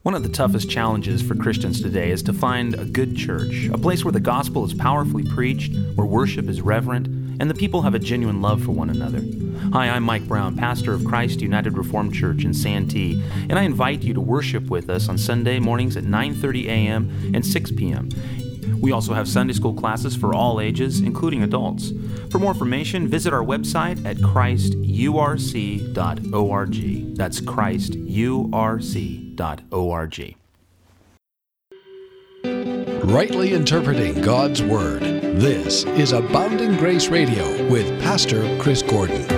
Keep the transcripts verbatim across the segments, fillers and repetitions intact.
One of the toughest challenges for Christians today is to find a good church, a place where the gospel is powerfully preached, where worship is reverent, and the people have a genuine love for one another. Hi, I'm Mike Brown, pastor of Christ United Reformed Church in Santee, and I invite you to worship with us on Sunday mornings at nine thirty a.m. and six p.m. We also have Sunday school classes for all ages, including adults. For more information, visit our website at christ u r c dot org. That's christ u r c dot org. Rightly interpreting God's Word. This is Abounding Grace Radio with Pastor Chris Gordon.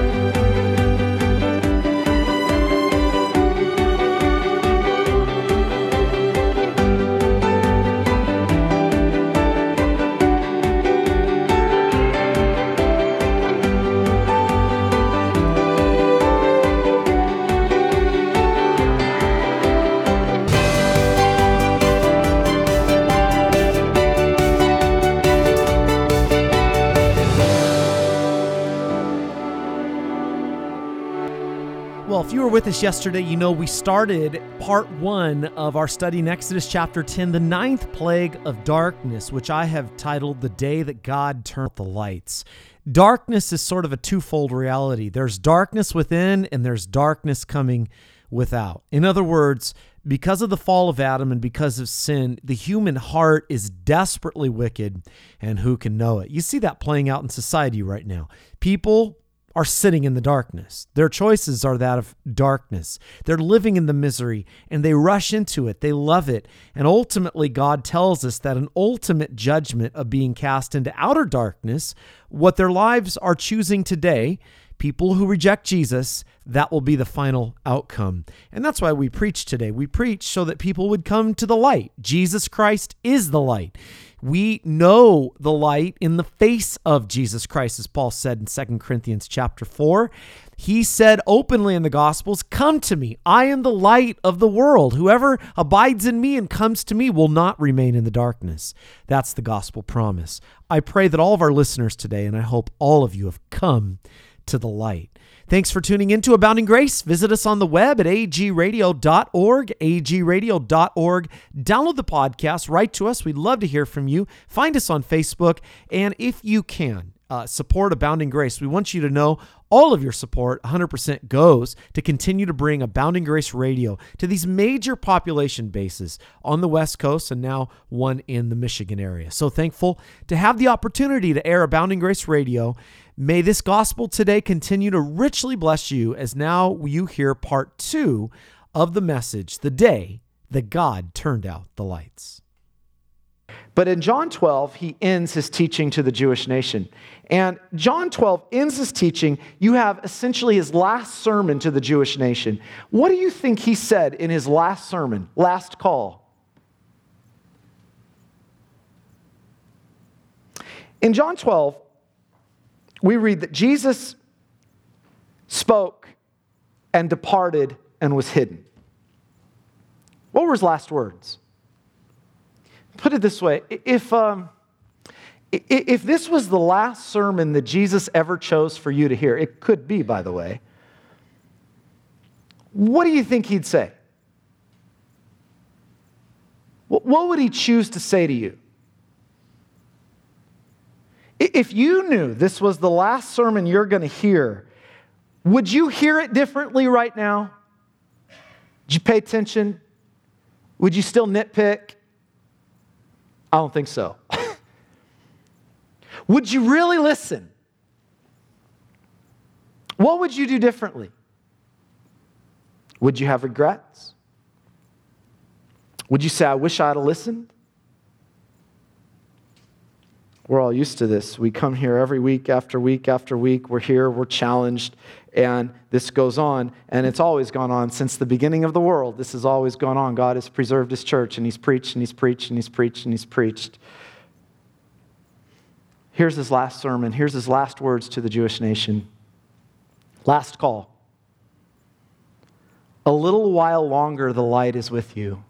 Well, if you were with us yesterday, you know we started part one of our study in Exodus chapter ten, the ninth plague of darkness, which I have titled The Day That God Turned the Lights. Darkness is sort of a twofold reality. There's darkness within and there's darkness coming without. In other words, because of the fall of Adam and because of sin, the human heart is desperately wicked, and who can know it? You see that playing out in society right now. People are sitting in the darkness. Their choices are that of darkness. They're living in the misery, and they rush into it. They love it. And ultimately, God tells us that an ultimate judgment of being cast into outer darkness, what their lives are choosing today, people who reject Jesus, that will be the final outcome. And that's why we preach today. We preach so that people would come to the light. Jesus Christ is the light. We know the light in the face of Jesus Christ, as Paul said in Second Corinthians chapter four. He said openly in the Gospels, "Come to me. I am the light of the world. Whoever abides in me and comes to me will not remain in the darkness." That's the gospel promise. I pray that all of our listeners today, and I hope all of you have come to the light. Thanks for tuning in to Abounding Grace. Visit us on the web at a g radio dot org, a g radio dot org. Download the podcast, write to us. We'd love to hear from you. Find us on Facebook. And if you can, uh, support Abounding Grace. We want you to know all of your support, one hundred percent goes to continue to bring Abounding Grace Radio to these major population bases on the West Coast and now one in the Michigan area. So thankful to have the opportunity to air Abounding Grace Radio. May this gospel today continue to richly bless you as now you hear part two of the message, the day that God turned out the lights. But in John twelve, he ends his teaching to the Jewish nation. And John twelve ends his teaching. You have essentially his last sermon to the Jewish nation. What do you think he said in his last sermon, last call? In John twelve, we read that Jesus spoke and departed and was hidden. What were his last words? Put it this way, if, um, if this was the last sermon that Jesus ever chose for you to hear, it could be, by the way, what do you think he'd say? What would he choose to say to you? If you knew this was the last sermon you're going to hear, would you hear it differently right now? Would you pay attention? Would you still nitpick? I don't think so. Would you really listen? What would you do differently? Would you have regrets? Would you say, I wish I had listened? We're all used to this. We come here every week after week after week. We're here, we're challenged, and this goes on, and it's always gone on since the beginning of the world. This has always gone on. God has preserved his church, and he's preached, and he's preached, and he's preached, and he's preached. Here's his last sermon. Here's his last words to the Jewish nation. Last call. A little while longer the light is with you.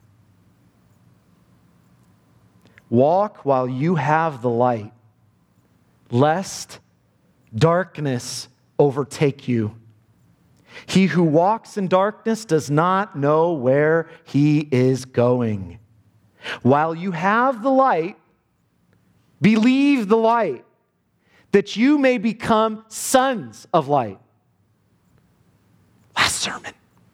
Walk while you have the light, lest darkness overtake you. He who walks in darkness does not know where he is going. While you have the light, believe the light, that you may become sons of light. Last sermon.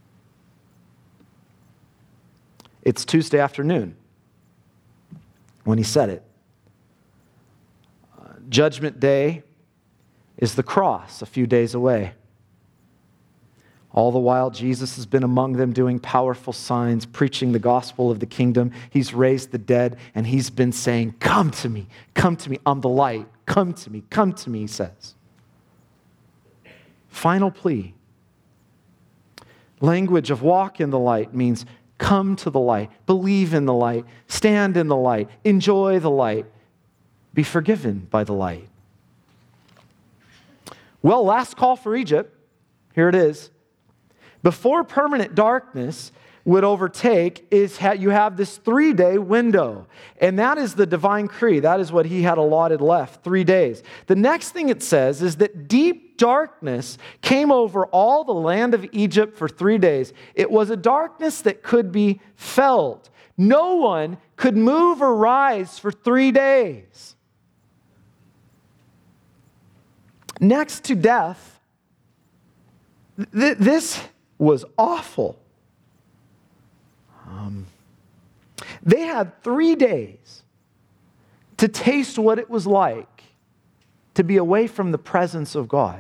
It's Tuesday afternoon when he said it. Uh, Judgment Day is the cross a few days away. All the while, Jesus has been among them doing powerful signs, preaching the gospel of the kingdom. He's raised the dead, and he's been saying, come to me, come to me, I'm the light. Come to me, come to me, he says. Final plea. Language of walk in the light means come to the light, believe in the light, stand in the light, enjoy the light, be forgiven by the light. Well, last call for Egypt. Here it is. Before permanent darkness would overtake, is ha- you have this three-day window. And that is the divine decree. That is what he had allotted left, three days. The next thing it says is that deep darkness came over all the land of Egypt for three days. It was a darkness that could be felt. No one could move or rise for three days. Next to death, th- this was awful. Um, they had three days to taste what it was like to be away from the presence of God.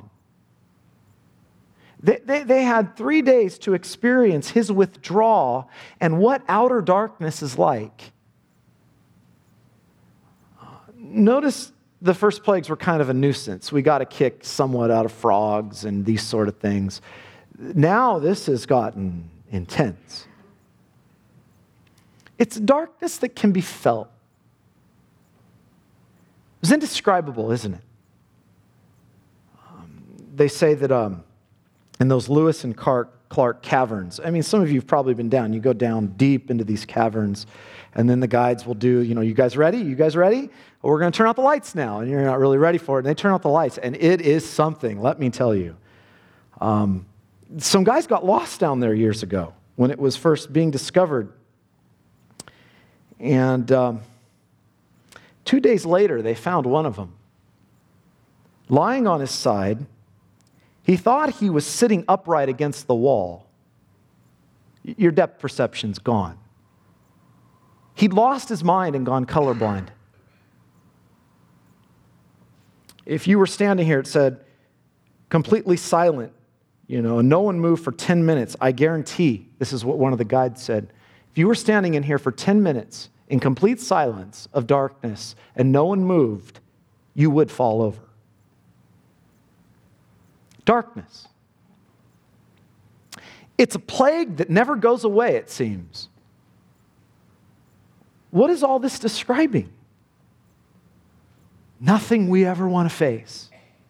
They, they, they had three days to experience his withdrawal and what outer darkness is like. Notice the first plagues were kind of a nuisance. We got a kick somewhat out of frogs and these sort of things. Now this has gotten intense. It's darkness that can be felt. It's indescribable, isn't it? Um, they say that um, in those Lewis and Clark, Clark caverns, I mean, some of you have probably been down. You go down deep into these caverns, and then the guides will do, you know, you guys ready? You guys ready? Well, we're going to turn out the lights now, and you're not really ready for it. And they turn out the lights, and it is something, let me tell you. Um, some guys got lost down there years ago when it was first being discovered. And um, two days later, they found one of them. Lying on his side, he thought he was sitting upright against the wall. Your depth perception's gone. He'd lost his mind and gone colorblind. If you were standing here, it said, completely silent, you know, and no one moved for ten minutes. I guarantee, this is what one of the guides said, if you were standing in here for ten minutes in complete silence of darkness and no one moved, you would fall over. Darkness. It's a plague that never goes away, it seems. What is all this describing? Nothing we ever want to face.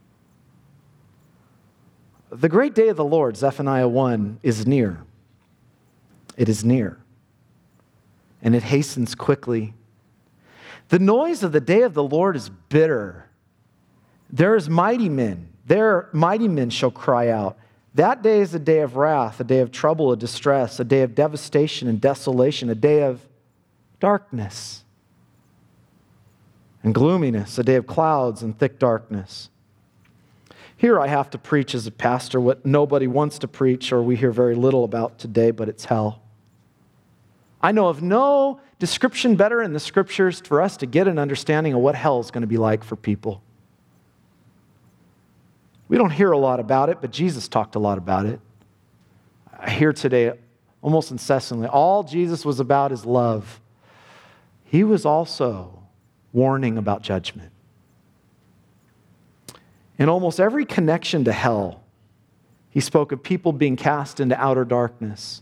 The great day of the Lord, Zephaniah one, is near. It is near. And it hastens quickly. The noise of the day of the Lord is bitter. There is mighty men. There mighty men shall cry out. That day is a day of wrath, a day of trouble, a distress, a day of devastation and desolation, a day of darkness and gloominess, a day of clouds and thick darkness. Here I have to preach as a pastor what nobody wants to preach or we hear very little about today, but it's hell. I know of no description better in the scriptures for us to get an understanding of what hell is going to be like for people. We don't hear a lot about it, but Jesus talked a lot about it. I hear today almost incessantly, all Jesus was about is love. He was also warning about judgment. In almost every connection to hell, he spoke of people being cast into outer darkness.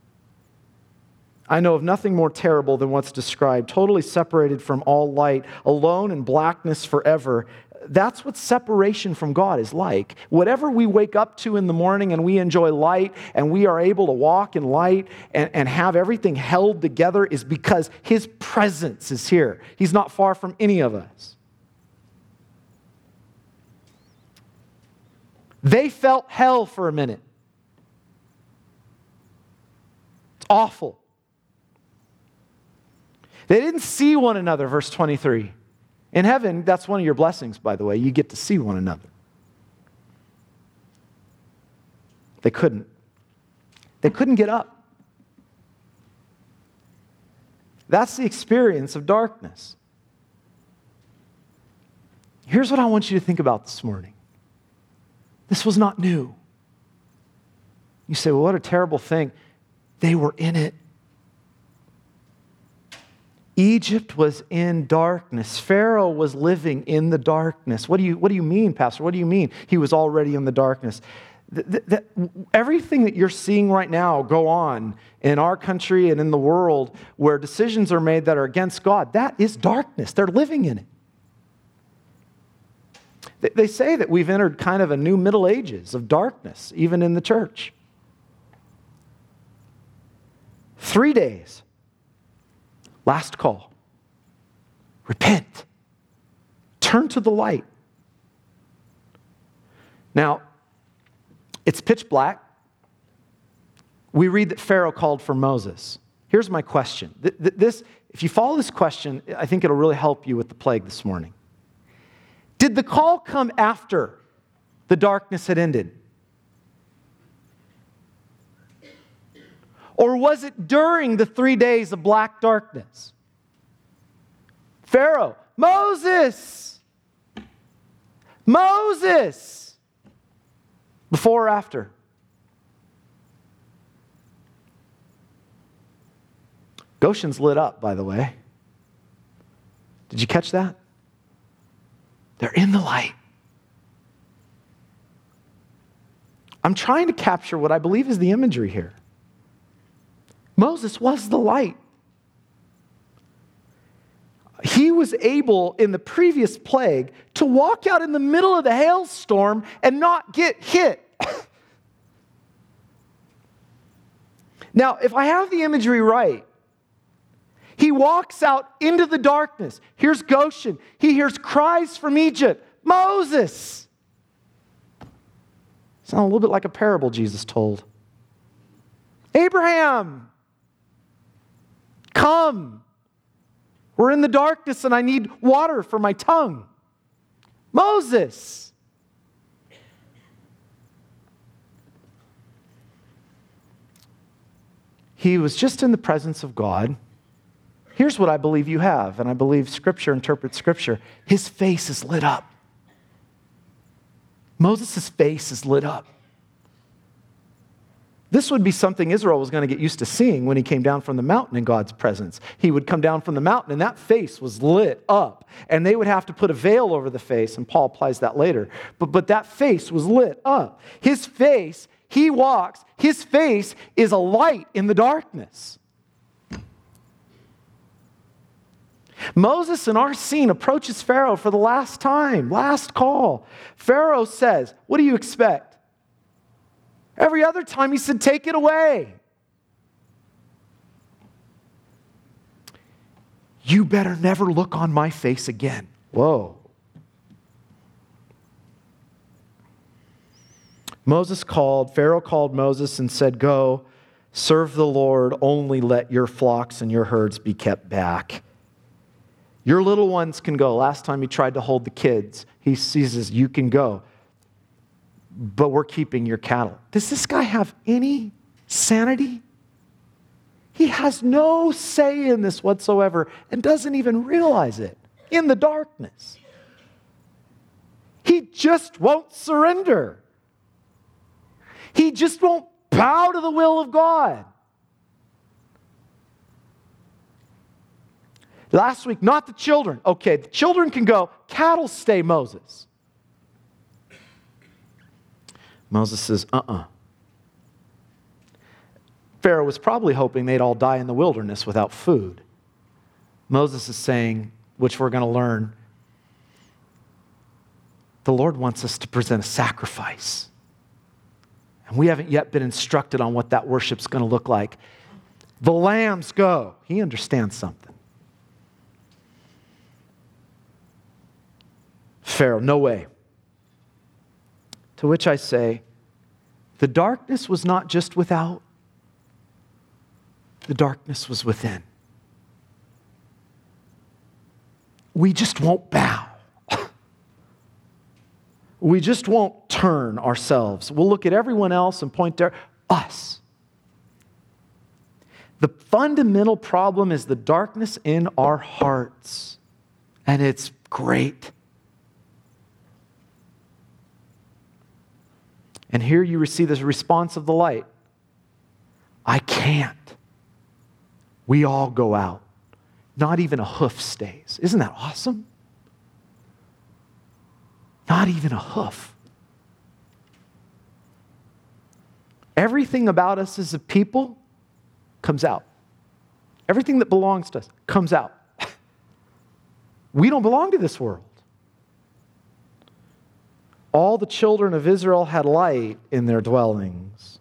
I know of nothing more terrible than what's described, totally separated from all light, alone in blackness forever. That's what separation from God is like. Whatever we wake up to in the morning and we enjoy light and we are able to walk in light and, and have everything held together is because his presence is here. He's not far from any of us. They felt hell for a minute. It's awful. They didn't see one another, verse twenty-three. In heaven, that's one of your blessings, by the way. You get to see one another. They couldn't. They couldn't get up. That's the experience of darkness. Here's what I want you to think about this morning. This was not new. You say, well, what a terrible thing. They were in it. Egypt was in darkness. Pharaoh was living in the darkness. What do you, what do you mean, Pastor? What do you mean he was already in the darkness? That, that, everything that you're seeing right now go on in our country and in the world where decisions are made that are against God, that is darkness. They're living in it. They, they say that we've entered kind of a new Middle Ages of darkness, even in the church. Three days. Last call. Repent. Turn to the light. Now, it's pitch black. We read that Pharaoh called for Moses. Here's my question. This, if you follow this question, I think it'll really help you with the plague this morning. Did the call come after the darkness had ended? Or was it during the three days of black darkness? Pharaoh, Moses! Moses! Before or after? Goshen's lit up, by the way. Did you catch that? They're in the light. I'm trying to capture what I believe is the imagery here. Moses was the light. He was able, in the previous plague, to walk out in the middle of the hailstorm and not get hit. Now, if I have the imagery right, he walks out into the darkness. Here's Goshen. He hears cries from Egypt. Moses! Sounds a little bit like a parable Jesus told. Abraham! Come! We're in the darkness and I need water for my tongue. Moses! He was just in the presence of God. Here's what I believe you have, and I believe Scripture interprets Scripture. His face is lit up. Moses' face is lit up. This would be something Israel was going to get used to seeing when he came down from the mountain in God's presence. He would come down from the mountain and that face was lit up. And they would have to put a veil over the face, and Paul applies that later. But, but that face was lit up. His face, he walks, his face is a light in the darkness. Moses in our scene approaches Pharaoh for the last time, last call. Pharaoh says, what do you expect? Every other time he said, take it away. You better never look on my face again. Whoa. Moses called, Pharaoh called Moses and said, go, serve the Lord, only let your flocks and your herds be kept back. Your little ones can go. Last time he tried to hold the kids, he says, you can go. But we're keeping your cattle. Does this guy have any sanity? He has no say in this whatsoever and doesn't even realize it in the darkness. He just won't surrender. He just won't bow to the will of God. Last week, not the children. Okay, the children can go. Cattle stay, Moses. Moses says, uh-uh. Pharaoh was probably hoping they'd all die in the wilderness without food. Moses is saying, which we're going to learn, the Lord wants us to present a sacrifice. And we haven't yet been instructed on what that worship's going to look like. The lambs go. He understands something. Pharaoh, no way. To which I say, the darkness was not just without. the darkness was within. We just won't bow. We just won't turn ourselves. We'll look at everyone else and point to us. The fundamental problem is the darkness in our hearts, and it's great. And here you receive this response of the light. I can't. We all go out. Not even a hoof stays. Isn't that awesome? Not even a hoof. Everything about us as a people comes out. Everything that belongs to us comes out. We don't belong to this world. All the children of Israel had light in their dwellings.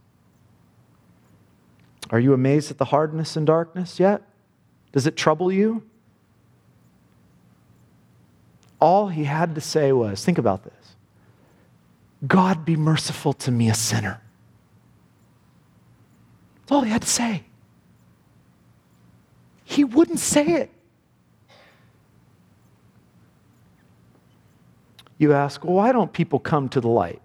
Are you amazed at the hardness and darkness yet? Does it trouble you? All he had to say was, think about this, God be merciful to me, a sinner. That's all he had to say. He wouldn't say it. You ask, well, why don't people come to the light?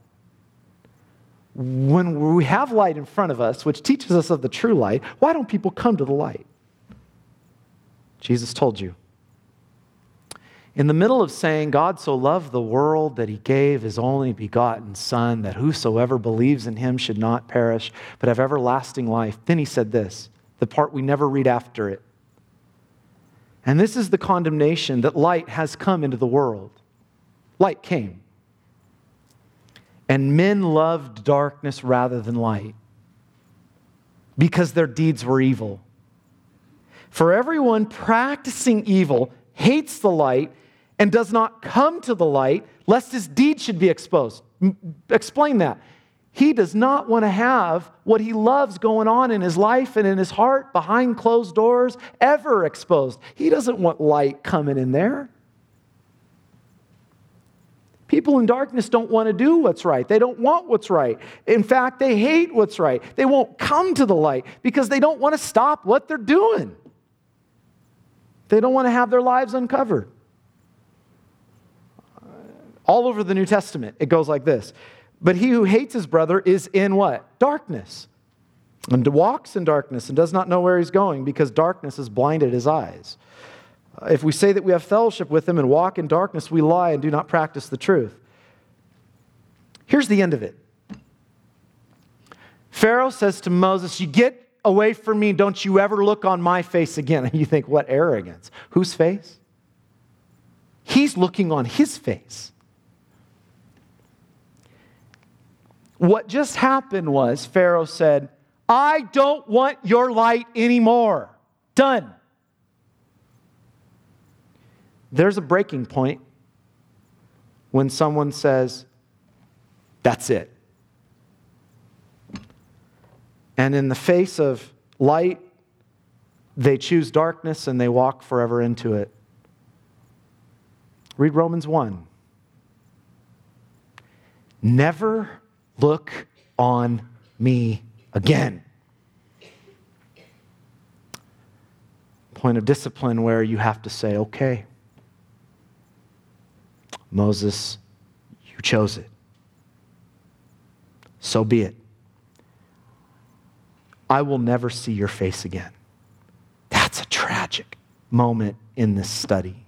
When we have light in front of us, which teaches us of the true light, why don't people come to the light? Jesus told you. In the middle of saying, God so loved the world that he gave his only begotten Son, that whosoever believes in him should not perish, but have everlasting life. Then he said this, the part we never read after it. And this is the condemnation, that light has come into the world. Light came. And men loved darkness rather than light, because their deeds were evil. For everyone practicing evil hates the light and does not come to the light, lest his deeds should be exposed. Explain that. He does not want to have what he loves going on in his life and in his heart behind closed doors ever exposed. He doesn't want light coming in there. People in darkness don't want to do what's right. They don't want what's right. In fact, they hate what's right. They won't come to the light because they don't want to stop what they're doing. They don't want to have their lives uncovered. All over the New Testament, it goes like this. But he who hates his brother is in what? Darkness. And walks in darkness and does not know where he's going, because darkness has blinded his eyes. If we say that we have fellowship with him and walk in darkness, we lie and do not practice the truth. Here's the end of it. Pharaoh says to Moses, you get away from me, don't you ever look on my face again. And you think, what arrogance? Whose face? He's looking on his face. What just happened was Pharaoh said, I don't want your light anymore. Done. There's a breaking point when someone says, that's it. And in the face of light, they choose darkness and they walk forever into it. Read Romans one. Never look on me again. Point of discipline where you have to say, okay, Moses, you chose it. So be it. I will never see your face again. That's a tragic moment in this study.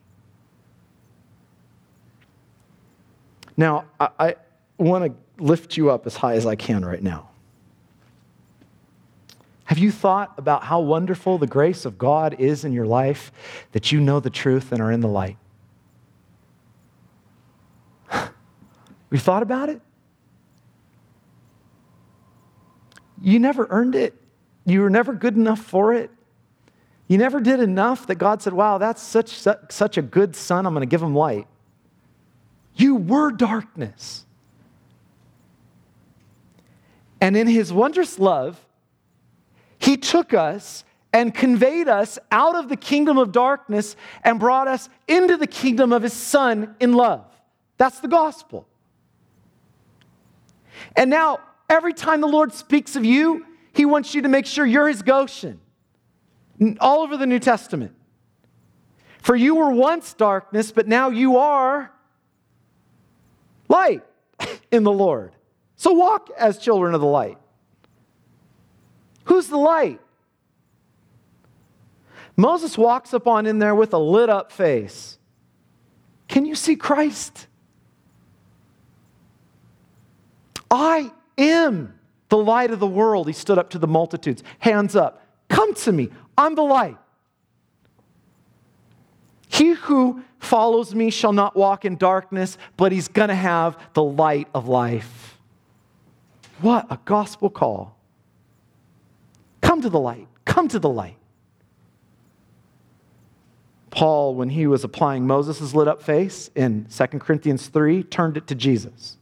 Now, I, I want to lift you up as high as I can right now. Have you thought about how wonderful the grace of God is in your life, that you know the truth and are in the light? You thought about it? You never earned it. You were never good enough for it. You never did enough that God said, wow, that's such, such a good son, I'm going to give him light. You were darkness. And in his wondrous love, he took us and conveyed us out of the kingdom of darkness and brought us into the kingdom of his Son in love. That's the gospel. And now, every time the Lord speaks of you, he wants you to make sure you're his Goshen. All over the New Testament. For you were once darkness, but now you are light in the Lord. So walk as children of the light. Who's the light? Moses walks up on in there with a lit up face. Can you see Christ? I am the light of the world. He stood up to the multitudes. Hands up. Come to me. I'm the light. He who follows me shall not walk in darkness, but he's going to have the light of life. What a gospel call. Come to the light. Come to the light. Paul, when he was applying Moses' lit up face in Second Corinthians three, turned it to Jesus.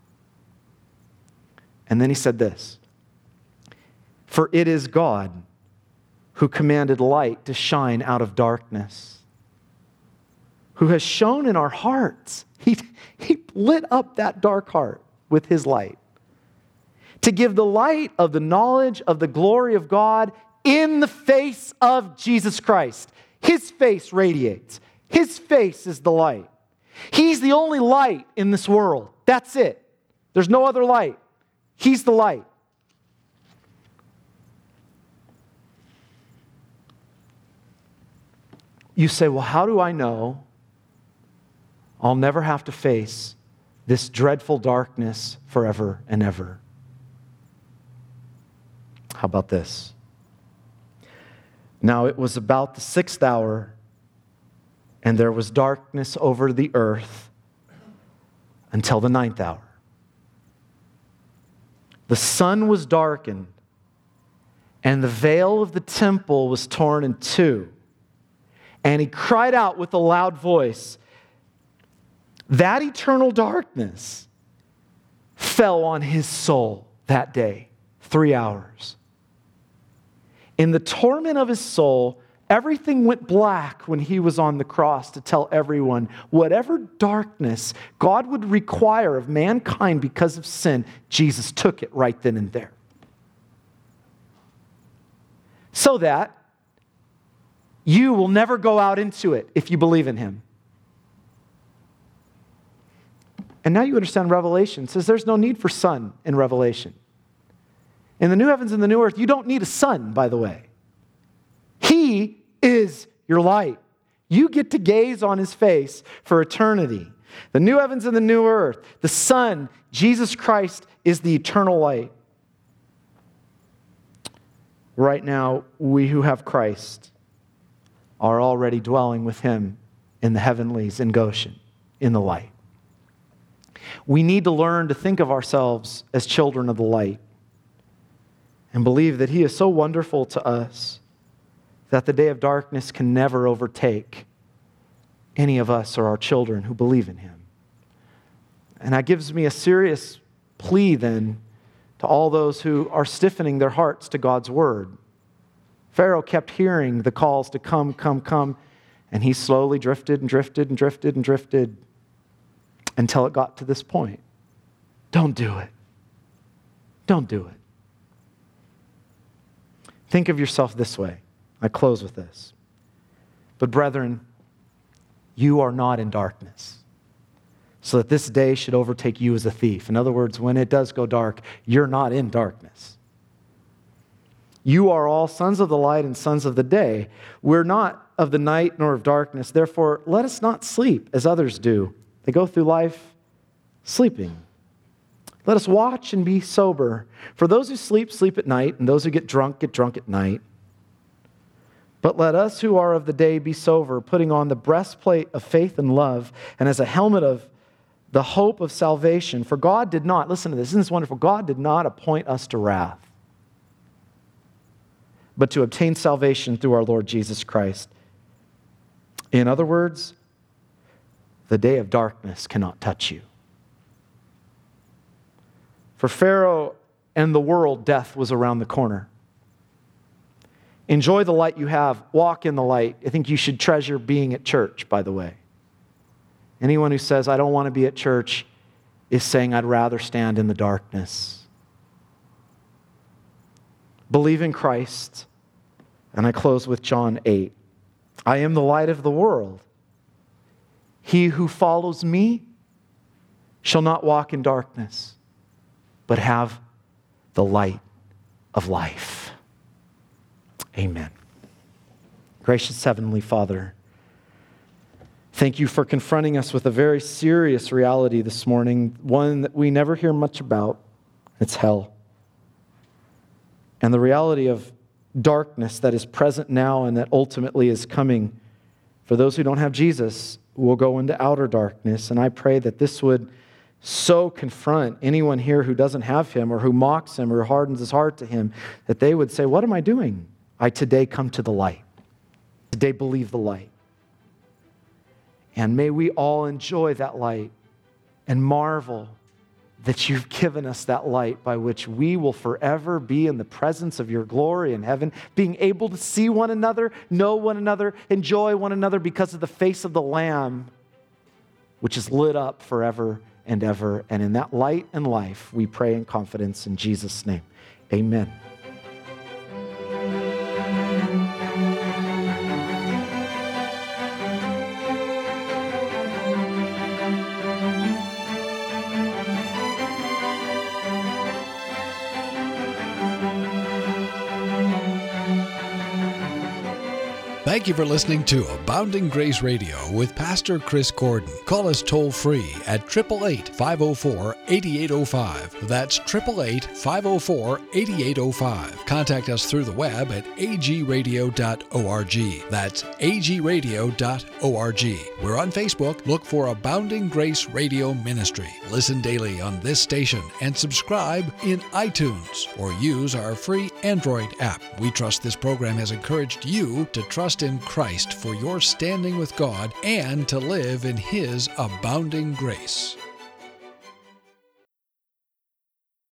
And then he said this, for it is God who commanded light to shine out of darkness, who has shone in our hearts. He, he lit up that dark heart with his light to give the light of the knowledge of the glory of God in the face of Jesus Christ. His face radiates. His face is the light. He's the only light in this world. That's it. There's no other light. He's the light. You say, well, how do I know I'll never have to face this dreadful darkness forever and ever? How about this? Now it was about the sixth hour, and there was darkness over the earth until the ninth hour. The sun was darkened, and the veil of the temple was torn in two. And he cried out with a loud voice. That eternal darkness fell on his soul that day, three hours. In the torment of his soul, everything went black when he was on the cross to tell everyone whatever darkness God would require of mankind because of sin, Jesus took it right then and there. So that you will never go out into it if you believe in him. And now you understand Revelation. It says there's no need for sun in Revelation. In the new heavens and the new earth, you don't need a sun, by the way. He is your light. You get to gaze on his face for eternity. The new heavens and the new earth, the Son, Jesus Christ, is the eternal light. Right now, we who have Christ are already dwelling with him in the heavenlies in Goshen, in the light. We need to learn to think of ourselves as children of the light and believe that he is so wonderful to us that the day of darkness can never overtake any of us or our children who believe in him. And that gives me a serious plea then to all those who are stiffening their hearts to God's word. Pharaoh kept hearing the calls to come, come, come, and he slowly drifted and drifted and drifted and drifted until it got to this point. Don't do it. Don't do it. Think of yourself this way. I close with this. But brethren, you are not in darkness, so that this day should overtake you as a thief. In other words, when it does go dark, you're not in darkness. You are all sons of the light and sons of the day. We're not of the night nor of darkness. Therefore, let us not sleep as others do. They go through life sleeping. Let us watch and be sober. For those who sleep, sleep at night, and those who get drunk, get drunk at night. But let us who are of the day be sober, putting on the breastplate of faith and love, and as a helmet of the hope of salvation. For God did not, listen to this, isn't this wonderful? God did not appoint us to wrath, but to obtain salvation through our Lord Jesus Christ. In other words, the day of darkness cannot touch you. For Pharaoh and the world, death was around the corner. Enjoy the light you have. Walk in the light. I think you should treasure being at church, by the way. Anyone who says, I don't want to be at church, is saying, I'd rather stand in the darkness. Believe in Christ And I close with John eight. I am the light of the world. He who follows me shall not walk in darkness, but have the light of life. Amen. Gracious Heavenly Father, thank you for confronting us with a very serious reality this morning, one that we never hear much about. It's hell. And the reality of darkness that is present now and that ultimately is coming for those who don't have Jesus will go into outer darkness. And I pray that this would so confront anyone here who doesn't have him or who mocks him or hardens his heart to him, that they would say, what am I doing? I today come to the light. Today believe the light. And may we all enjoy that light and marvel that you've given us that light by which we will forever be in the presence of your glory in heaven, being able to see one another, know one another, enjoy one another because of the face of the Lamb, which is lit up forever and ever. And in that light and life, we pray in confidence in Jesus' name. Amen. Thank you for listening to Abounding Grace Radio with Pastor Chris Gordon. Call us toll-free at eight eight eight, five oh four, eight eight oh five. That's eight eight eight, five oh four, eight eight oh five. Contact us through the web at a g radio dot org. That's a g radio dot org. We're on Facebook. Look for Abounding Grace Radio Ministry. Listen daily on this station and subscribe in iTunes or use our free Android app. We trust this program has encouraged you to trust in Christ for your standing with God and to live in His abounding grace.